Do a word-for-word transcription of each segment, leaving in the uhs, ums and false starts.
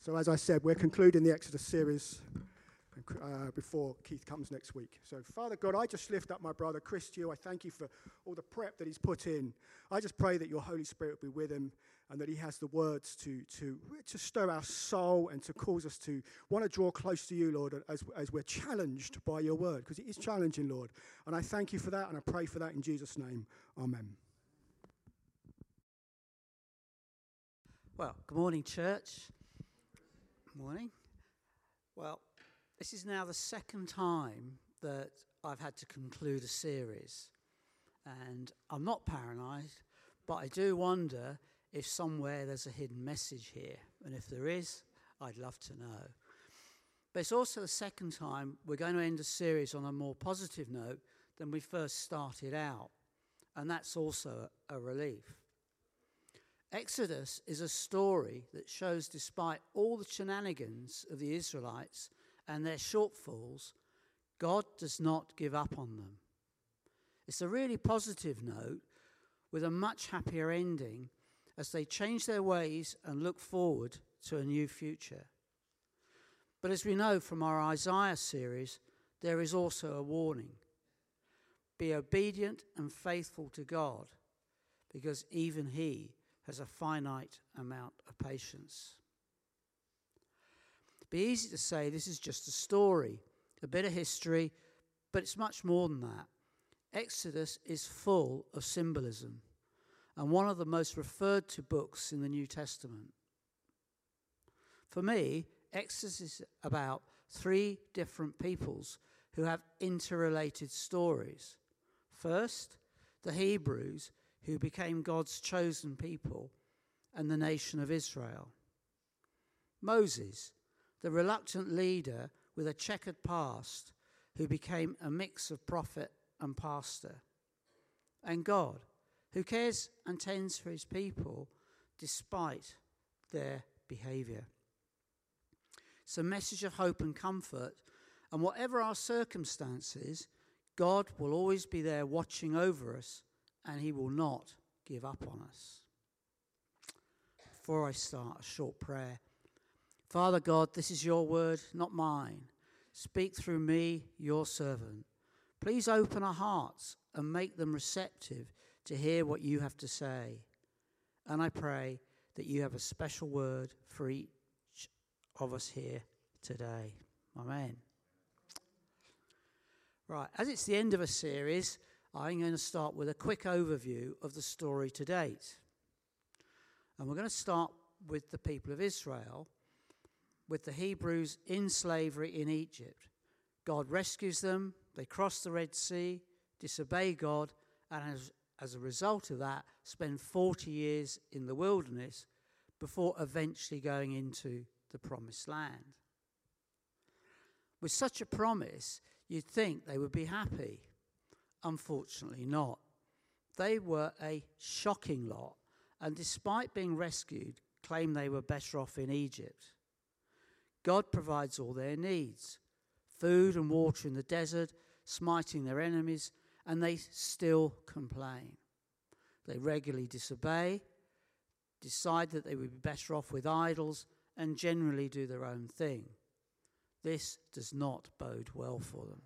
So as I said, we're concluding the Exodus series uh, before Keith comes next week. So Father God, I just lift up my brother Chris to you. I thank you for all the prep that he's put in. I just pray that your Holy Spirit will be with him and that he has the words to to, to stir our soul and to cause us to want to draw close to you, Lord, as, as we're challenged by your word, because it is challenging, Lord. And I thank you for that, and I pray for that in Jesus' name. Amen. Well, good morning, church. Good morning. Well, this is now the second time that I've had to conclude a series. And I'm not paranoid, but I do wonder if somewhere there's a hidden message here. And if there is, I'd love to know. But it's also the second time we're going to end a series on a more positive note than we first started out. And that's also a relief. Exodus is a story that shows despite all the shenanigans of the Israelites and their shortfalls, God does not give up on them. It's a really positive note with a much happier ending as they change their ways and look forward to a new future. But as we know from our Isaiah series, there is also a warning. Be obedient and faithful to God, because even he has a finite amount of patience. It'd be easy to say this is just a story, a bit of history, but it's much more than that. Exodus is full of symbolism and one of the most referred to books in the New Testament. For me, Exodus is about three different peoples who have interrelated stories. First, the Hebrews, who became God's chosen people and the nation of Israel. Moses, the reluctant leader with a checkered past, who became a mix of prophet and pastor. And God, who cares and tends for his people despite their behavior. It's a message of hope and comfort, and whatever our circumstances, God will always be there watching over us, and he will not give up on us. Before I start, a short prayer. Father God, this is your word, not mine. Speak through me, your servant. Please open our hearts and make them receptive to hear what you have to say. And I pray that you have a special word for each of us here today. Amen. Right, as it's the end of a series, I'm going to start with a quick overview of the story to date. And we're going to start with the people of Israel, with the Hebrews in slavery in Egypt. God rescues them, they cross the Red Sea, disobey God, and as, as a result of that, spend forty years in the wilderness before eventually going into the Promised Land. With such a promise, you'd think they would be happy. Unfortunately not. They were a shocking lot, and despite being rescued, claim they were better off in Egypt. God provides all their needs, food and water in the desert, smiting their enemies, and they still complain. They regularly disobey, decide that they would be better off with idols, and generally do their own thing. This does not bode well for them.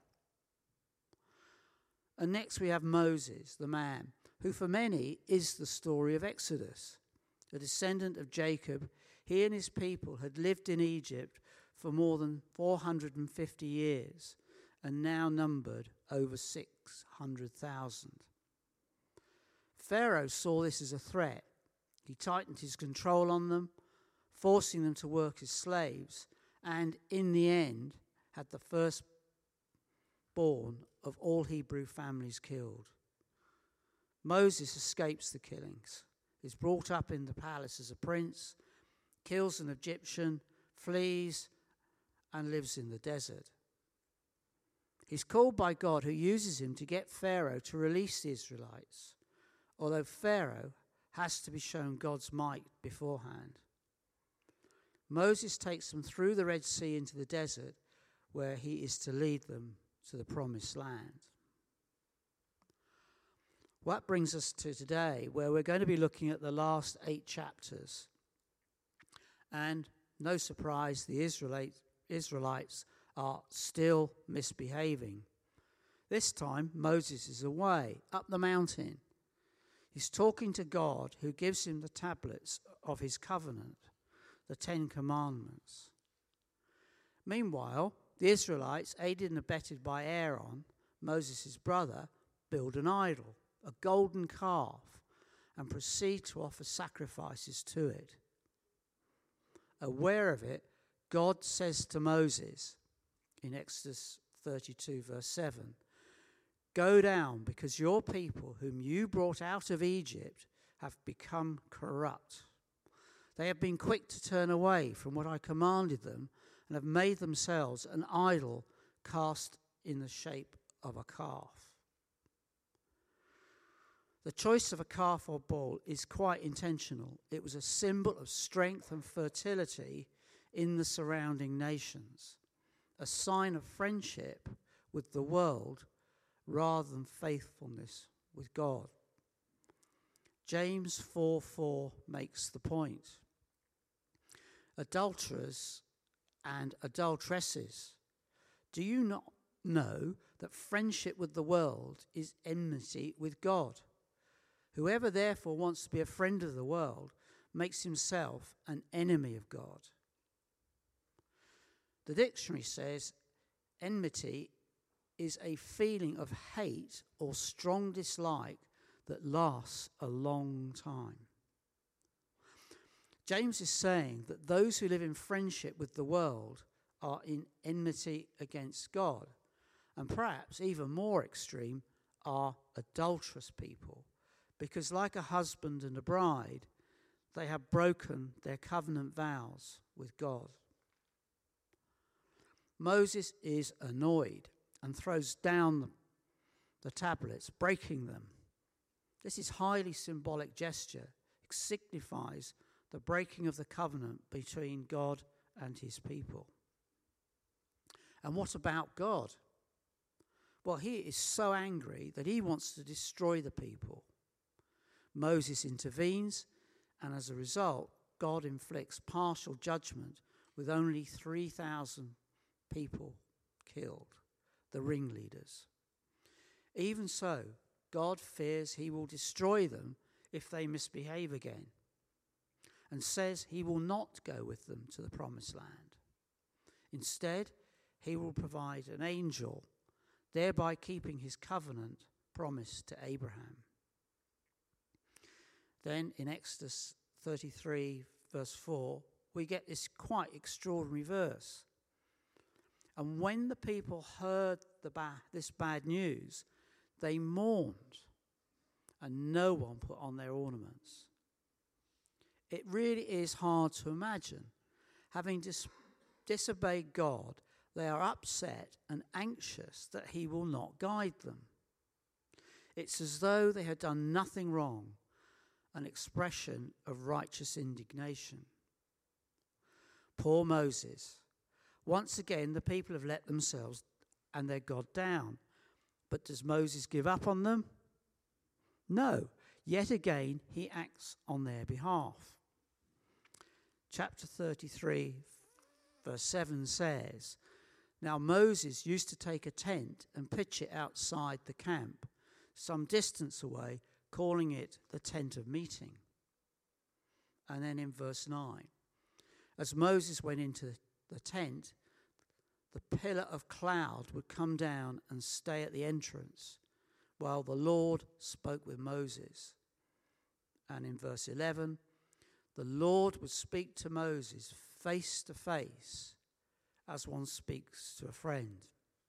And next we have Moses, the man, who for many is the story of Exodus. A descendant of Jacob, he and his people had lived in Egypt for more than four hundred fifty years and now numbered over six hundred thousand. Pharaoh saw this as a threat. He tightened his control on them, forcing them to work as slaves, and in the end had the firstborn of all Hebrew families killed. Moses escapes the killings, is brought up in the palace as a prince, kills an Egyptian, flees, and lives in the desert. He's called by God, who uses him to get Pharaoh to release the Israelites, although Pharaoh has to be shown God's might beforehand. Moses takes them through the Red Sea into the desert, where he is to lead them to the Promised Land. Well, that brings us to today, where we're going to be looking at the last eight chapters. And No surprise, the Israelite, Israelites are still misbehaving. This time, Moses is away, up the mountain. He's talking to God, who gives him the tablets of his covenant, the Ten Commandments. Meanwhile, the Israelites, aided and abetted by Aaron, Moses' brother, build an idol, a golden calf, and proceed to offer sacrifices to it. Aware of it, God says to Moses in Exodus thirty-two, verse seven, "Go down, because your people, whom you brought out of Egypt, have become corrupt. They have been quick to turn away from what I commanded them, and have made themselves an idol cast in the shape of a calf." The choice of a calf or bull is quite intentional. It was a symbol of strength and fertility in the surrounding nations, a sign of friendship with the world rather than faithfulness with God. James four four makes the point. Adulterers and adulteresses, do you not know that friendship with the world is enmity with God? Whoever therefore wants to be a friend of the world makes himself an enemy of God. The dictionary says enmity is a feeling of hate or strong dislike that lasts a long time. James is saying that those who live in friendship with the world are in enmity against God, and perhaps even more extreme are adulterous people, because like a husband and a bride, they have broken their covenant vows with God. Moses is annoyed and throws down the, the tablets, breaking them. This is highly symbolic gesture. It signifies the breaking of the covenant between God and his people. And what about God? Well, he is so angry that he wants to destroy the people. Moses intervenes, and as a result, God inflicts partial judgment with only three thousand people killed, the ringleaders. Even so, God fears he will destroy them if they misbehave again, and says he will not go with them to the promised land. Instead, he will provide an angel, thereby keeping his covenant promise to Abraham. Then in Exodus thirty-three, verse four, we get this quite extraordinary verse. And when the people heard the ba- this bad news, they mourned, and no one put on their ornaments. It really is hard to imagine. Having dis- disobeyed God, they are upset and anxious that he will not guide them. It's as though they had done nothing wrong, an expression of righteous indignation. Poor Moses. Once again, the people have let themselves and their God down. But does Moses give up on them? No. Yet again, he acts on their behalf. Chapter thirty-three, verse seven says, "Now Moses used to take a tent and pitch it outside the camp, some distance away, calling it the tent of meeting." And then in verse nine, "As Moses went into the tent, the pillar of cloud would come down and stay at the entrance, while the Lord spoke with Moses." And in verse eleven, "The Lord would speak to Moses face to face, as one speaks to a friend."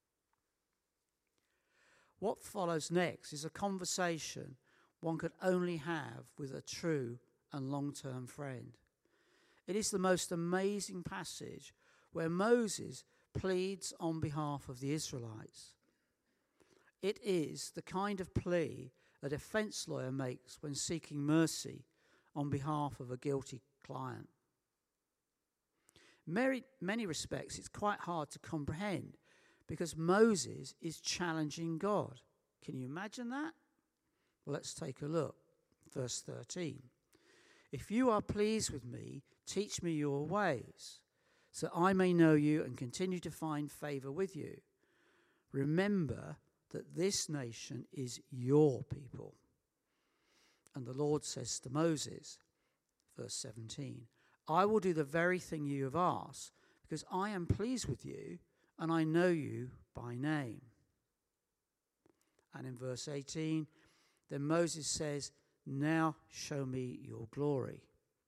What follows next is a conversation one could only have with a true and long-term friend. It is the most amazing passage where Moses pleads on behalf of the Israelites. It is the kind of plea a defense lawyer makes when seeking mercy on behalf of a guilty client. In many respects, it's quite hard to comprehend because Moses is challenging God. Can you imagine that? Well, let's take a look. Verse thirteen. If you are pleased with me, teach me your ways, so I may know you and continue to find favor with you. Remember that this nation is your people. And the Lord says to Moses, verse seventeen, I will do the very thing you have asked, because I am pleased with you, and I know you by name. And in verse eighteen, then Moses says, now show me your glory.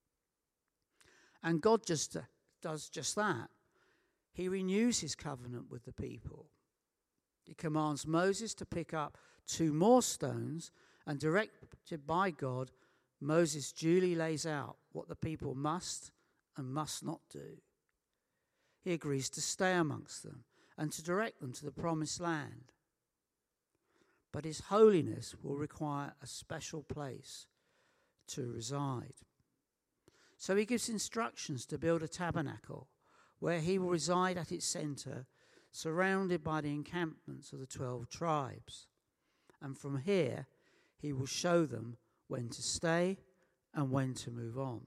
And God just uh, does just that. He renews his covenant with the people. He commands Moses to pick up two more stones, and directed by God, Moses duly lays out what the people must and must not do. He agrees to stay amongst them and to direct them to the promised land. But his holiness will require a special place to reside. So he gives instructions to build a tabernacle where he will reside at its center, surrounded by the encampments of the twelve tribes. And from here, he will show them when to stay and when to move on.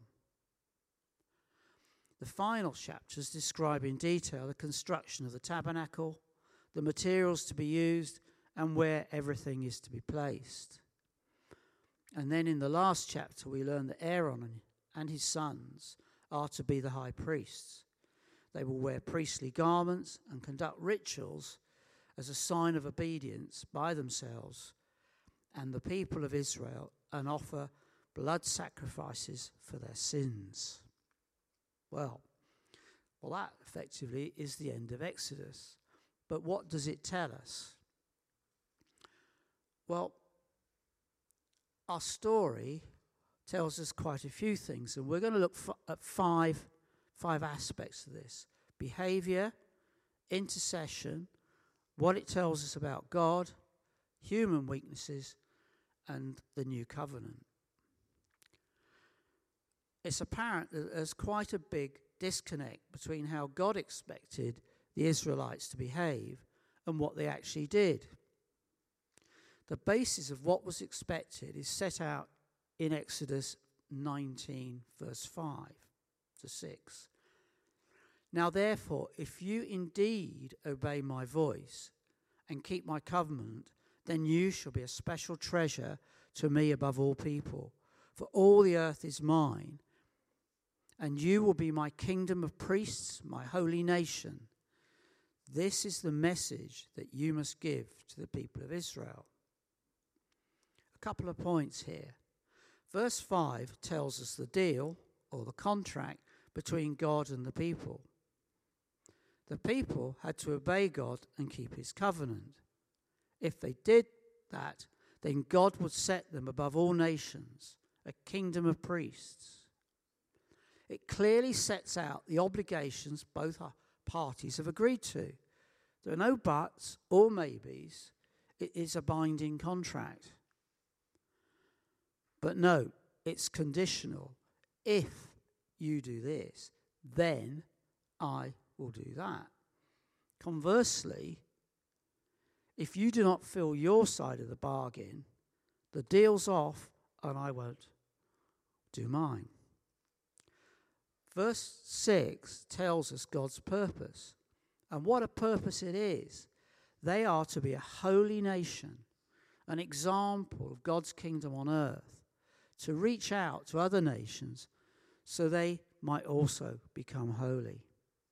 The final chapters describe in detail the construction of the tabernacle, the materials to be used, and where everything is to be placed. And then in the last chapter, we learn that Aaron and his sons are to be the high priests. They will wear priestly garments and conduct rituals as a sign of obedience by themselves and the people of Israel, and offer blood sacrifices for their sins. Well, well, that effectively is the end of Exodus. But what does it tell us? Well, our story tells us quite a few things, and we're going to look f- at five, five aspects of this. Behavior, intercession, what it tells us about God, human weaknesses, and the new covenant. It's apparent that there's quite a big disconnect between how God expected the Israelites to behave and what they actually did. The basis of what was expected is set out in Exodus nineteen, verse five to six. Now therefore, if you indeed obey my voice and keep my covenant, then you shall be a special treasure to me above all people. For all the earth is mine, and you will be my kingdom of priests, my holy nation. This is the message that you must give to the people of Israel. A couple of points here. Verse five tells us the deal, or the contract, between God and the people. The people had to obey God and keep his covenant. If they did that, then God would set them above all nations, a kingdom of priests. It clearly sets out the obligations both parties have agreed to. There are no buts or maybes. It is a binding contract. But note, it's conditional. If you do this, then I will do that. Conversely, if you do not fill your side of the bargain, the deal's off and I won't do mine. Verse six tells us God's purpose. And what a purpose it is. They are to be a holy nation, an example of God's kingdom on earth, to reach out to other nations so they might also become holy.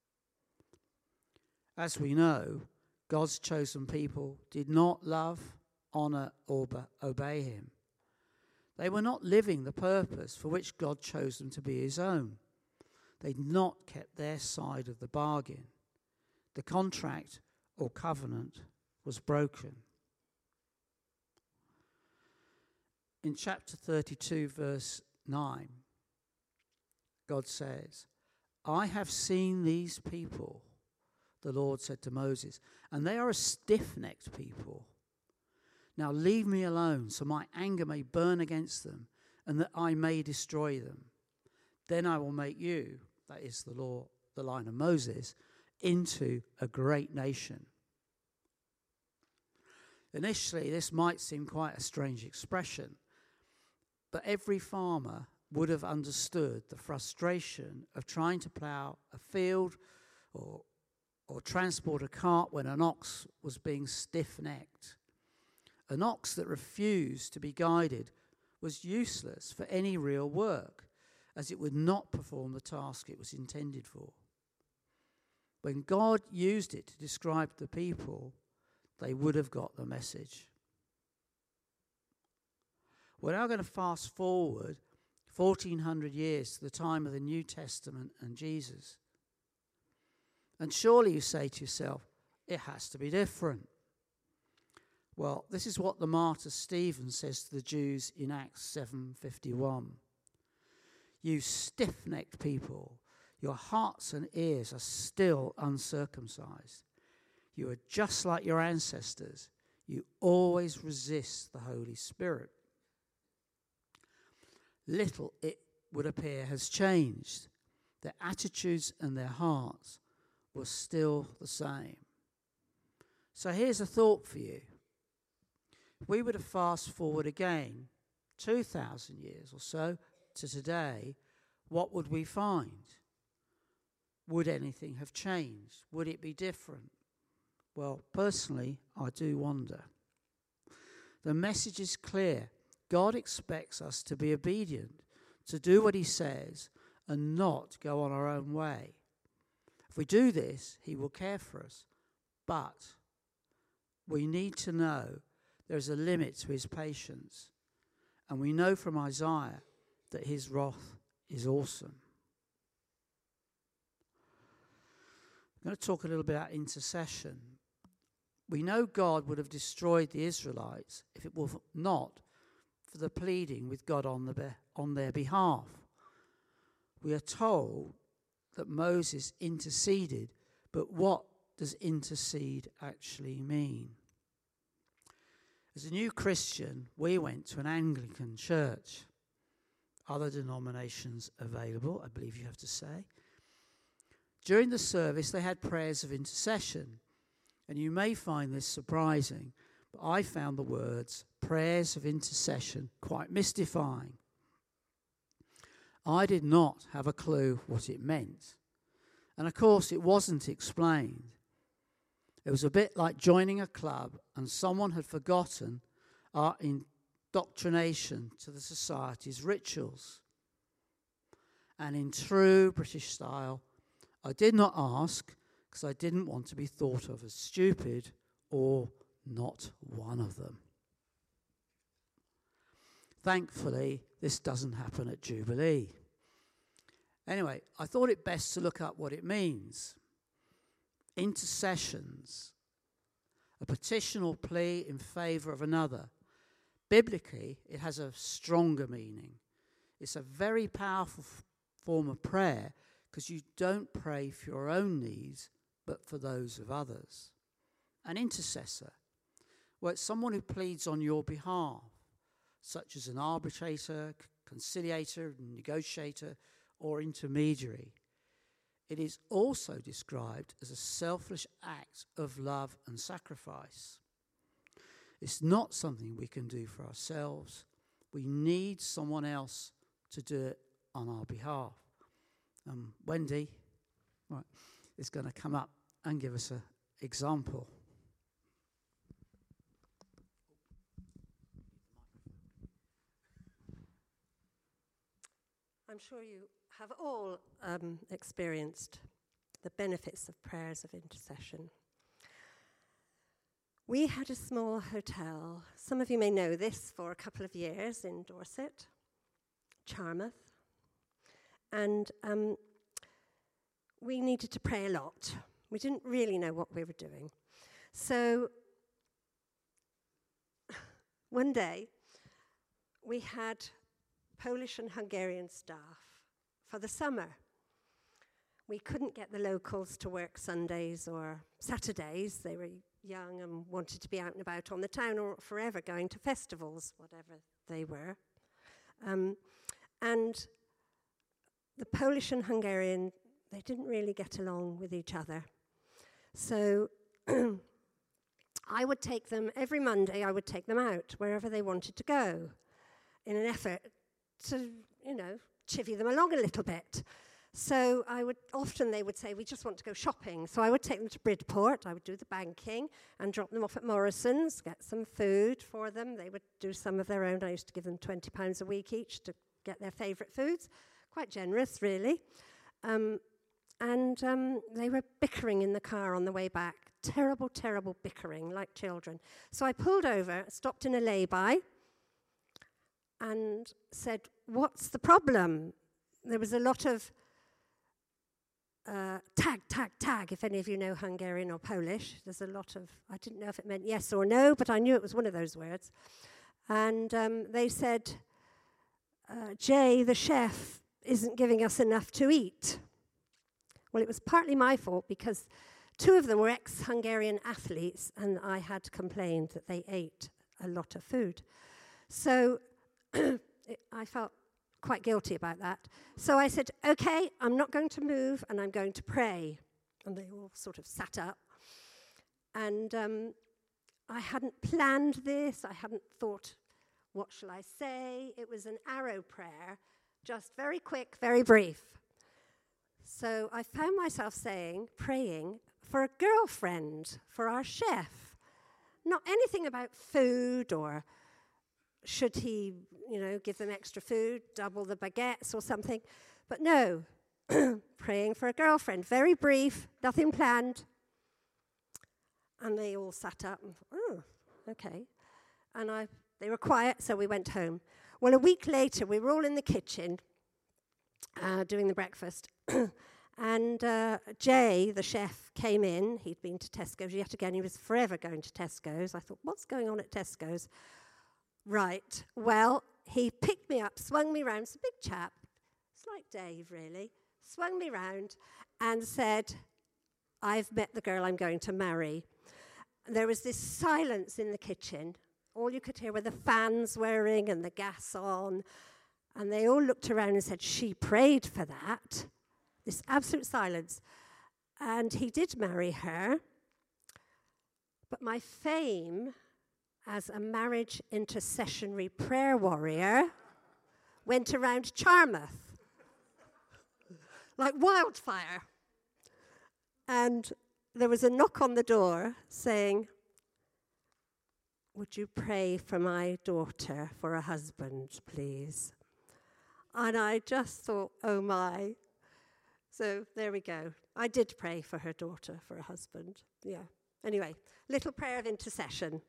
As we know, God's chosen people did not love, honor, or obey him. They were not living the purpose for which God chose them to be his own. They'd not kept their side of the bargain. The contract or covenant was broken. In chapter thirty-two, verse nine, God says, I have seen these people, the Lord said to Moses, and they are a stiff-necked people. Now leave me alone, so my anger may burn against them, and that I may destroy them. Then I will make you, that is the law, the line of Moses, into a great nation. Initially, this might seem quite a strange expression, but every farmer would have understood the frustration of trying to plough a field or, or transport a cart when an ox was being stiff-necked. An ox that refused to be guided was useless for any real work, as it would not perform the task it was intended for. When God used it to describe the people, they would have got the message. We're now going to fast forward fourteen hundred years to the time of the New Testament and Jesus. And surely you say to yourself, it has to be different. Well, this is what the martyr Stephen says to the Jews in Acts seven fifty-one. You stiff-necked people, your hearts and ears are still uncircumcised. You are just like your ancestors. You always resist the Holy Spirit. Little, it would appear, has changed. Their attitudes and their hearts were still the same. So here's a thought for you. If we were to fast forward again, two thousand years or so to today, what would we find? Would anything have changed? Would it be different? Well, personally, I do wonder. The message is clear. God expects us to be obedient, to do what he says, and not go on our own way. If we do this, he will care for us. But we need to know there's a limit to his patience. And we know from Isaiah that his wrath is awesome. I'm going to talk a little bit about intercession. We know God would have destroyed the Israelites if it were not for the pleading with God on, the be- on their behalf. We are told that Moses interceded, but what does intercede actually mean? As a new Christian, we went to an Anglican church. Other denominations available, I believe you have to say. During the service, they had prayers of intercession. And you may find this surprising, but I found the words prayers of intercession quite mystifying. I did not have a clue what it meant. And of course, it wasn't explained. It was a bit like joining a club and someone had forgotten our indoctrination to the society's rituals. And in true British style, I did not ask because I didn't want to be thought of as stupid or not one of them. Thankfully, this doesn't happen at Jubilee. Anyway, I thought it best to look up what it means. Intercessions, a petition or plea in favour of another. Biblically, it has a stronger meaning. It's a very powerful f- form of prayer because you don't pray for your own needs, but for those of others. An intercessor, well, it's someone who pleads on your behalf, such as an arbitrator, conciliator, negotiator, or intermediary. It is also described as a selfless act of love and sacrifice. It's not something we can do for ourselves. We need someone else to do it on our behalf. Um, Wendy right, is going to come up and give us an example. I'm sure you have all um, experienced the benefits of prayers of intercession. We had a small hotel, some of you may know this, for a couple of years in Dorset, Charmouth, and um, we needed to pray a lot. We didn't really know what we were doing. So one day we had Polish and Hungarian staff for the summer. We couldn't get the locals to work Sundays or Saturdays. They were young and wanted to be out and about on the town or forever going to festivals, whatever they were. Um, and the Polish and Hungarian, they didn't really get along with each other. So I would take them, every Monday I would take them out wherever they wanted to go in an effort to, you know, chivvy them along a little bit. So I would, often they would say, we just want to go shopping. So I would take them to Bridport, I would do the banking and drop them off at Morrison's, get some food for them. They would do some of their own. I used to give them twenty pounds a week each to get their favourite foods. Quite generous, really. Um, and um, they were bickering in the car on the way back. Terrible, terrible bickering, like children. So I pulled over, stopped in a lay-by, and said, what's the problem? There was a lot of Uh, tag, tag, tag, if any of you know Hungarian or Polish. There's a lot of, I didn't know if it meant yes or no, but I knew it was one of those words. And um, they said, uh, Jay, the chef, isn't giving us enough to eat. Well, it was partly my fault because two of them were ex-Hungarian athletes and I had complained that they ate a lot of food. So it, I felt quite guilty about that. So I said, okay, I'm not going to move and I'm going to pray. And they all sort of sat up. And um, I hadn't planned this. I hadn't thought, what shall I say? It was an arrow prayer, just very quick, very brief. So I found myself saying, praying for a girlfriend, for our chef. Not anything about food or should he, you know, give them extra food, double the baguettes or something? But no, praying for a girlfriend. Very brief, nothing planned. And they all sat up and thought, oh, okay. And I, they were quiet, so we went home. Well, a week later, we were all in the kitchen uh, doing the breakfast. And uh, Jay, the chef, came in. He'd been to Tesco's yet again. He was forever going to Tesco's. I thought, what's going on at Tesco's? Right, well, he picked me up, swung me round, it's a big chap, it's like Dave, really, swung me round and said, I've met the girl I'm going to marry. And there was this silence in the kitchen. All you could hear were the fans whirring and the gas on. And they all looked around and said, she prayed for that. This absolute silence. And he did marry her. But my fame as a marriage intercessionary prayer warrior went around Charmouth like wildfire. And there was a knock on the door saying, would you pray for my daughter for a husband, please? And I just thought, oh my. So there we go. I did pray for her daughter for a husband. Yeah. Anyway, little prayer of intercession.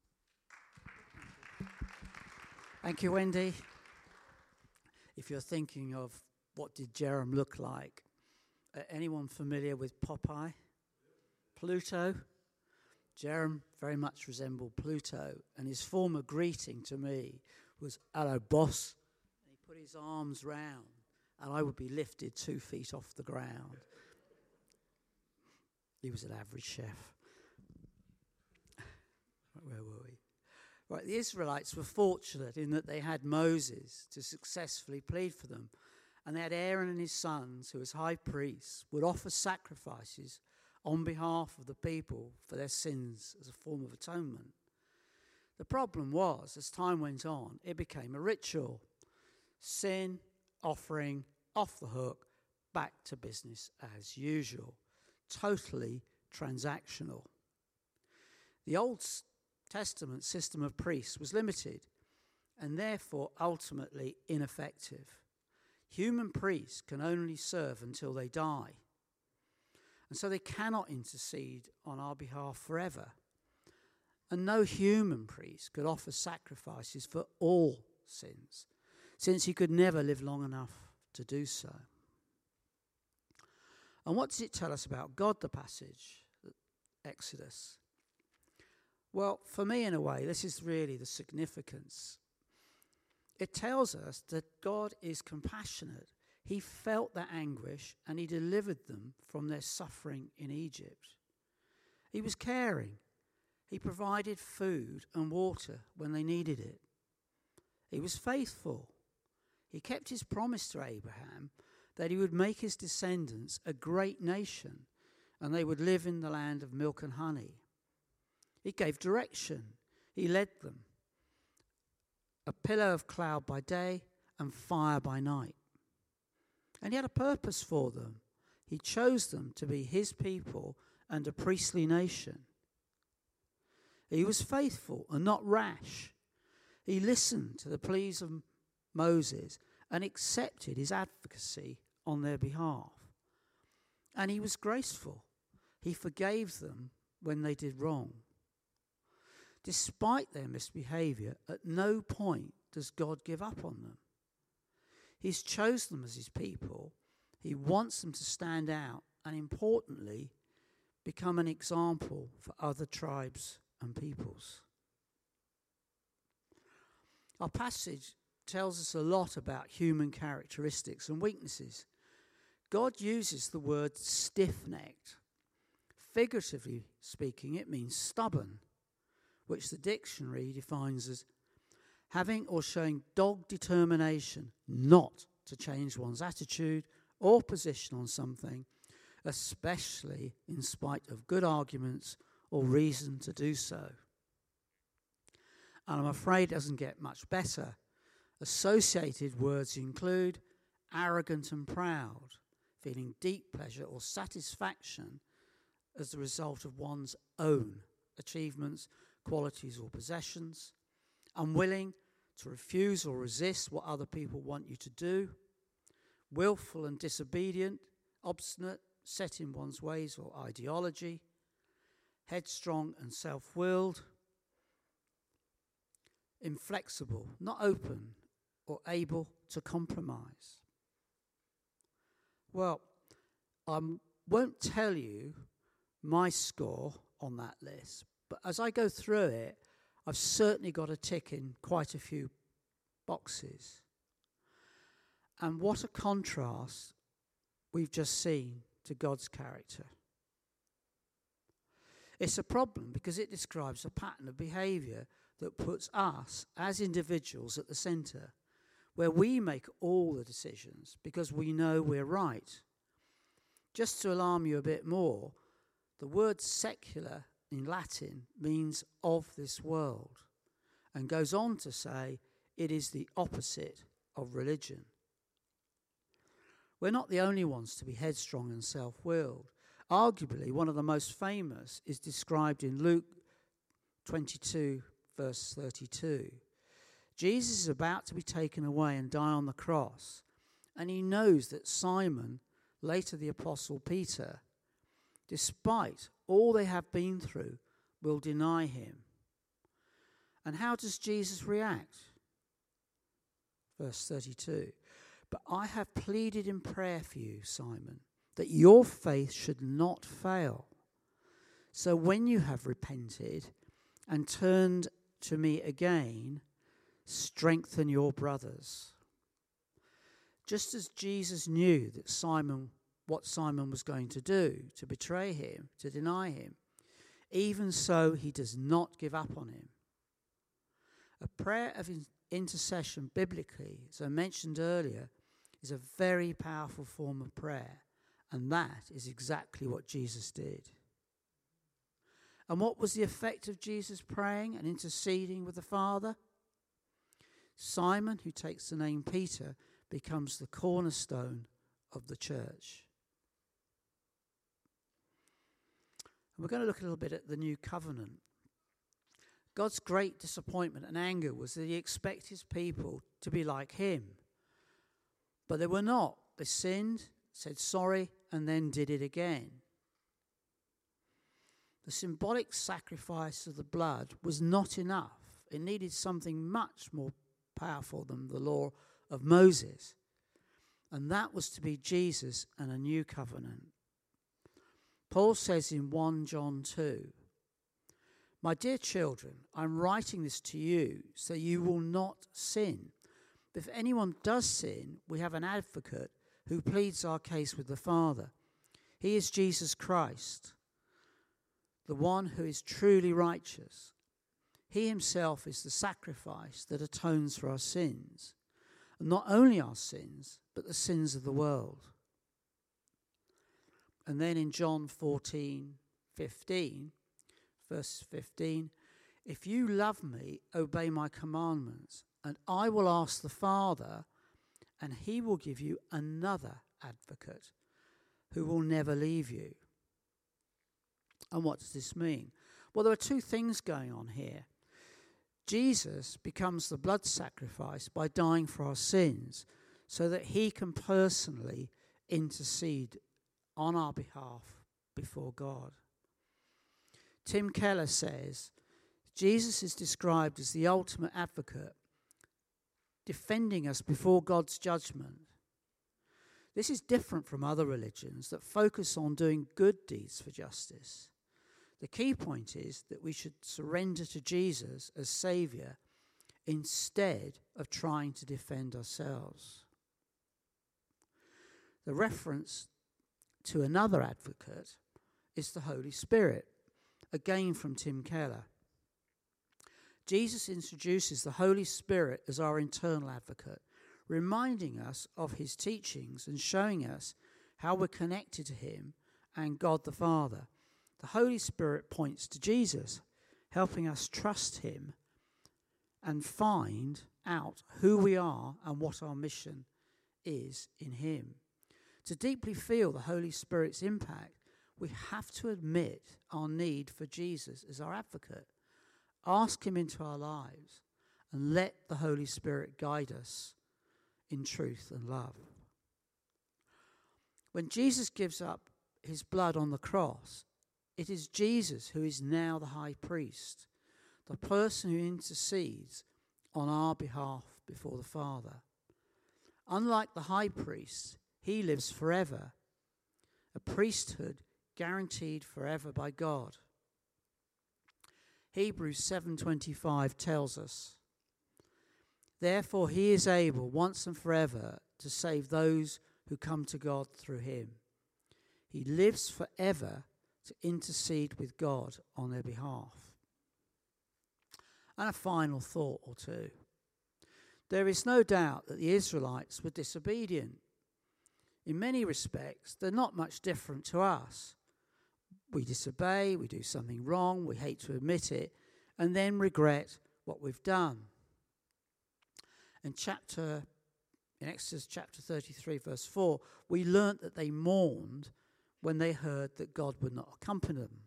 Thank you, Wendy. If you're thinking of what did Jerem look like, uh, anyone familiar with Popeye? Pluto? Jerem very much resembled Pluto, and his former greeting to me was, hello, boss. And he put his arms round, and I would be lifted two feet off the ground. He was an average chef. Where were we? Right, the Israelites were fortunate in that they had Moses to successfully plead for them, and they had Aaron and his sons, who as high priests would offer sacrifices on behalf of the people for their sins as a form of atonement. The problem was, as time went on, it became a ritual. Sin, offering, off the hook, back to business as usual. Totally transactional. The Old Testament system of priests was limited and therefore ultimately ineffective. Human priests can only serve until they die, and so they cannot intercede on our behalf forever. And no human priest could offer sacrifices for all sins, since he could never live long enough to do so. And what does it tell us about God, the passage, Exodus? Well, for me, in a way, this is really the significance. It tells us that God is compassionate. He felt their anguish and he delivered them from their suffering in Egypt. He was caring. He provided food and water when they needed it. He was faithful. He kept his promise to Abraham that he would make his descendants a great nation and they would live in the land of milk and honey. He gave direction. He led them. A pillar of cloud by day, and fire by night. And he had a purpose for them. He chose them to be his people and a priestly nation. He was faithful and not rash. He listened to the pleas of Moses and accepted his advocacy on their behalf. And he was graceful. He forgave them when they did wrong. Despite their misbehavior, at no point does God give up on them. He's chosen them as his people. He wants them to stand out and, importantly, become an example for other tribes and peoples. Our passage tells us a lot about human characteristics and weaknesses. God uses the word stiff-necked. Figuratively speaking, it means stubborn, which the dictionary defines as having or showing dogged determination not to change one's attitude or position on something, especially in spite of good arguments or reason to do so. And I'm afraid it doesn't get much better. Associated words include arrogant and proud, feeling deep pleasure or satisfaction as the result of one's own achievements, qualities or possessions, unwilling to refuse or resist what other people want you to do, willful and disobedient, obstinate, set in one's ways or ideology, headstrong and self-willed, inflexible, not open or able to compromise. Well, I won't tell you my score on that list, but as I go through it, I've certainly got a tick in quite a few boxes. And what a contrast we've just seen to God's character. It's a problem because it describes a pattern of behaviour that puts us as individuals at the centre, where we make all the decisions because we know we're right. Just to alarm you a bit more, the word secular in Latin means of this world, and goes on to say it is the opposite of religion. We're not the only ones to be headstrong and self-willed. Arguably, one of the most famous is described in Luke twenty-two, verse thirty-two. Jesus is about to be taken away and die on the cross, and he knows that Simon, later the Apostle Peter, despite all they have been through, will deny him. And how does Jesus react? Verse thirty-two. But I have pleaded in prayer for you, Simon, that your faith should not fail. So when you have repented and turned to me again, strengthen your brothers. Just as Jesus knew that Simon, what Simon was going to do, to betray him, to deny him, even so he does not give up on him. A prayer of intercession biblically, as I mentioned earlier, is a very powerful form of prayer, and that is exactly what Jesus did. And what was the effect of Jesus praying and interceding with the Father? Simon, who takes the name Peter, becomes the cornerstone of the church. And we're going to look a little bit at the new covenant. God's great disappointment and anger was that he expected his people to be like him. But they were not. They sinned, said sorry, and then did it again. The symbolic sacrifice of the blood was not enough. It needed something much more powerful than the law of Moses. And that was to be Jesus and a new covenant. Paul says in First John two, my dear children, I'm writing this to you so you will not sin. But if anyone does sin, we have an advocate who pleads our case with the Father. He is Jesus Christ, the one who is truly righteous. He himself is the sacrifice that atones for our sins, and not only our sins, but the sins of the world. And then in John fourteen fifteen, verse fifteen, if you love me, obey my commandments, and I will ask the Father, and he will give you another advocate who will never leave you. And what does this mean? Well, there are two things going on here. Jesus becomes the blood sacrifice by dying for our sins so that he can personally intercede on our behalf before God. Tim Keller says, Jesus is described as the ultimate advocate, defending us before God's judgment. This is different from other religions that focus on doing good deeds for justice. The key point is that we should surrender to Jesus as Saviour instead of trying to defend ourselves. The reference to another advocate is the Holy Spirit, again from Tim Keller. Jesus introduces the Holy Spirit as our internal advocate, reminding us of his teachings and showing us how we're connected to him and God the Father. The Holy Spirit points to Jesus, helping us trust him and find out who we are and what our mission is in him. To deeply feel the Holy Spirit's impact, we have to admit our need for Jesus as our advocate. Ask him into our lives and let the Holy Spirit guide us in truth and love. When Jesus gives up his blood on the cross, it is Jesus who is now the high priest, the person who intercedes on our behalf before the Father. Unlike the high priest, he lives forever, a priesthood guaranteed forever by God. Hebrews seven twenty-five tells us, therefore he is able once and forever to save those who come to God through him. He lives forever to intercede with God on their behalf. And a final thought or two. There is no doubt that the Israelites were disobedient. In many respects, they're not much different to us. We disobey, we do something wrong, we hate to admit it, and then regret what we've done. In chapter, in Exodus chapter thirty-three, verse four, we learnt that they mourned when they heard that God would not accompany them.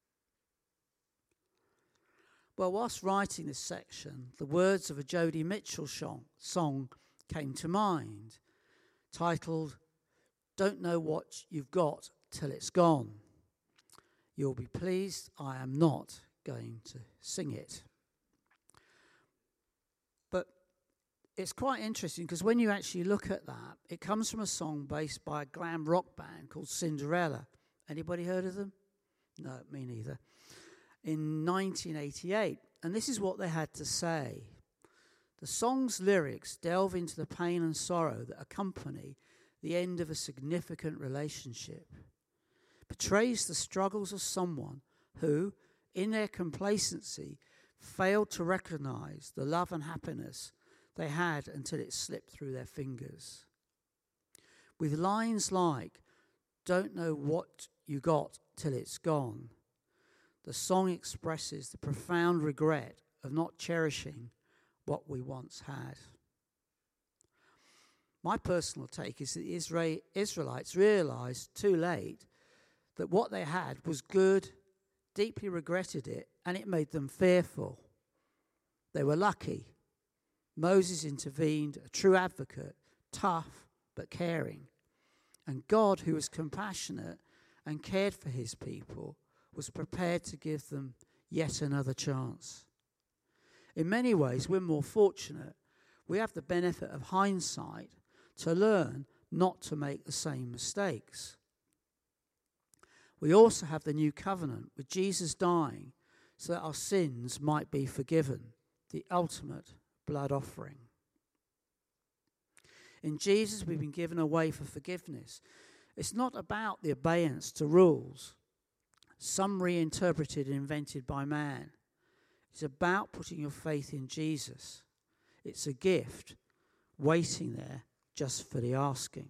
Well, whilst writing this section, the words of a Joni Mitchell song came to mind, titled, Don't Know What You've Got Till It's Gone. You'll be pleased I am not going to sing it. But it's quite interesting because when you actually look at that, it comes from a song based by a glam rock band called Cinderella. Anybody heard of them? No, me neither. In nineteen eighty-eight, and this is what they had to say. The song's lyrics delve into the pain and sorrow that accompany the end of a significant relationship. Portrays the struggles of someone who, in their complacency, failed to recognize the love and happiness they had until it slipped through their fingers. With lines like, don't know what you got till it's gone, the song expresses the profound regret of not cherishing what we once had. My personal take is that the Isra- Israelites realized too late that what they had was good, deeply regretted it, and it made them fearful. They were lucky. Moses intervened, a true advocate, tough but caring. And God, who was compassionate and cared for his people, was prepared to give them yet another chance. In many ways, we're more fortunate. We have the benefit of hindsight to learn not to make the same mistakes. We also have the new covenant with Jesus dying so that our sins might be forgiven, the ultimate blood offering. In Jesus, we've been given a way for forgiveness. It's not about the obedience to rules, some reinterpreted and invented by man. It's about putting your faith in Jesus. It's a gift waiting there just for the asking.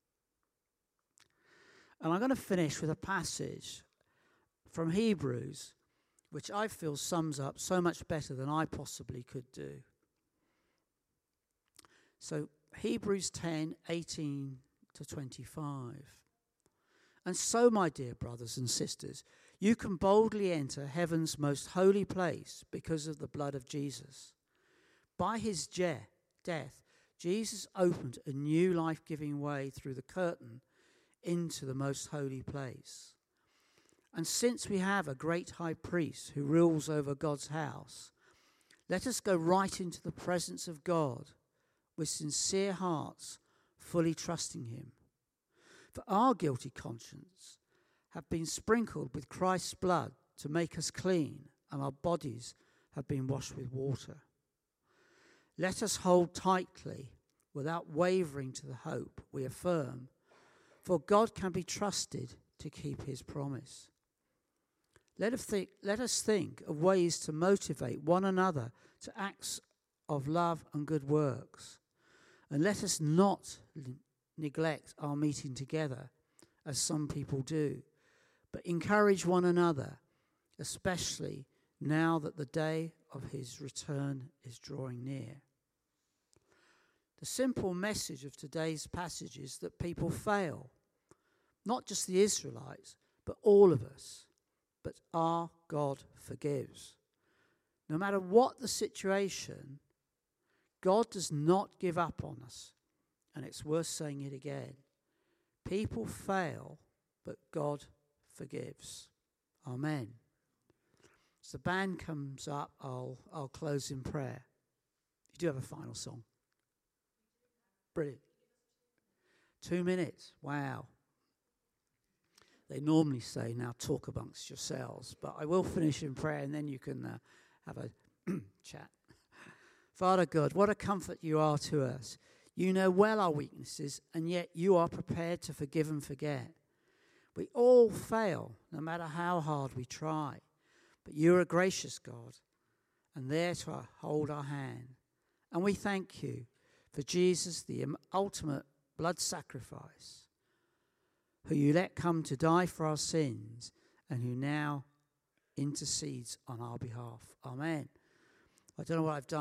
And I'm going to finish with a passage from Hebrews, which I feel sums up so much better than I possibly could do. So Hebrews ten, eighteen to twenty-five. And so, my dear brothers and sisters, you can boldly enter heaven's most holy place because of the blood of Jesus. By his je- death, Jesus opened a new life-giving way through the curtain into the most holy place. And since we have a great high priest who rules over God's house, let us go right into the presence of God with sincere hearts, fully trusting him. For our guilty conscience have been sprinkled with Christ's blood to make us clean, and our bodies have been washed with water. Let us hold tightly, without wavering, to the hope we affirm, for God can be trusted to keep his promise. Let us think, let us think of ways to motivate one another to acts of love and good works. And let us not l- neglect our meeting together, as some people do, but encourage one another, especially now that the day of his return is drawing near. The simple message of today's passage is that people fail, not just the Israelites, but all of us. But our God forgives. No matter what the situation, God does not give up on us. And it's worth saying it again. People fail, but God forgives. Amen. As the band comes up, I'll, I'll close in prayer. You do have a final song. Brilliant. Two minutes. Wow. They normally say, now talk amongst yourselves. But I will finish in prayer and then you can uh, have a chat. Father God, what a comfort you are to us. You know well our weaknesses, and yet you are prepared to forgive and forget. We all fail, no matter how hard we try. But you're a gracious God, and there to hold our hand. And we thank you for Jesus, the ultimate blood sacrifice, who you let come to die for our sins, and who now intercedes on our behalf. Amen. I don't know what I've done.